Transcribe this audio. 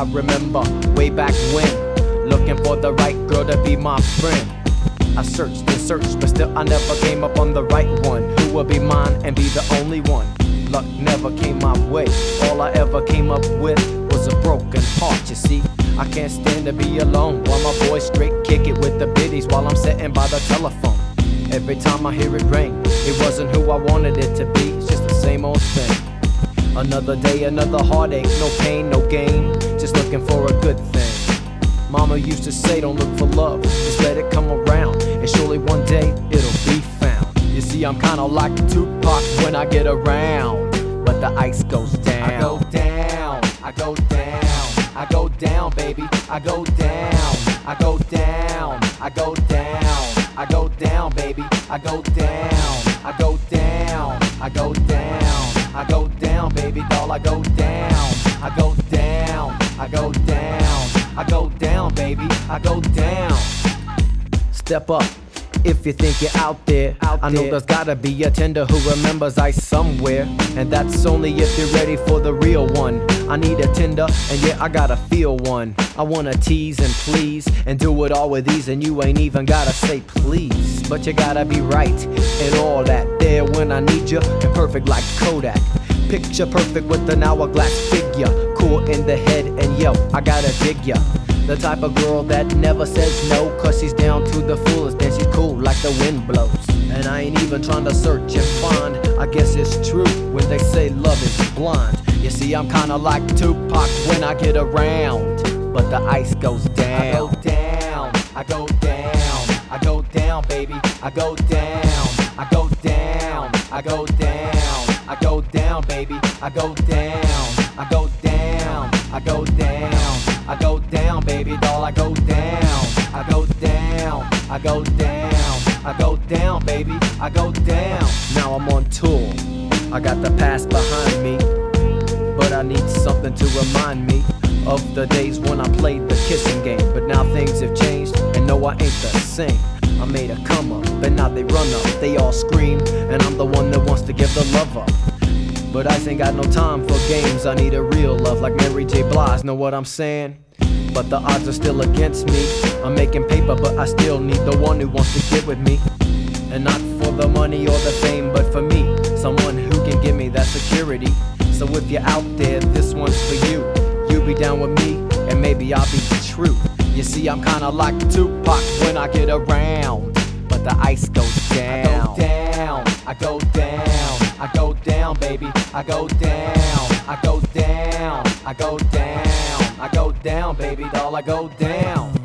I remember way back when, looking for the right girl to be my friend. I searched and searched, but still I never came up on the right one, who would be mine and be the only one. Luck never came my way. All I ever came up with was a broken heart, you see. I can't stand to be alone while my boys straight kick it with the biddies while I'm sitting by the telephone. Every time I hear it ring, it wasn't who I wanted it to be. It's just the same old thing. Another day, another heartache, no pain, no gain, just looking for a good thing. Mama used to say, don't look for love, just let it come around, and surely one day it'll be found. You see, I'm kinda like Tupac when I get around, but the ice goes down. I go down, I go down, I go down, baby, I go down, I go down, I go down, I go down, baby, I go down, I go down, I go down, I go down, baby doll, I go down, I go down, I go down, I go down, baby, I go down. Step up if you think you're out there. I know there's gotta be a tender who remembers ice somewhere, and that's only if you're ready for the real one. I need a tender, and yeah, I gotta feel one. I wanna tease and please and do it all with ease, and you ain't even gotta say please, but you gotta be right and all that. There when I need you, and perfect like Kodak. Picture perfect with an hourglass figure, cool in the head, and yo, I gotta dig ya. The type of girl that never says no, cause she's down to the fullest and she's cool like the wind blows. And I ain't even trying to search and find, I guess it's true when they say love is blind. You see, I'm kinda like Tupac when I get around, but the ice goes down. I go down, I go down, I go down, baby, I go down, I go down, I go down, I go down, baby, I go down, I go down, I go down, I go down, baby doll, I go down, I go down, I go down, I go down, baby, I go down. Now I'm on tour, I got the past behind me, but I need something to remind me of the days when I played the kissing game. But now things have changed, and no, I ain't the same. I made a come up, and now they run up, they all scream, and I'm the one that wants to give the love up. But I ain't got no time for games, I need a real love like Mary J. Blige, know what I'm saying? But the odds are still against me. I'm making paper, but I still need the one who wants to get with me. And not for the money or the fame, but for me, someone who can give me that security. So if you're out there, this one's for you. You be down with me, and maybe I'll be true. You see, I'm kinda like Tupac when I get around, but the ice goes down. I go down, I go down, I go down, baby, I go down, I go down, I go down, I go down, baby doll, I go down.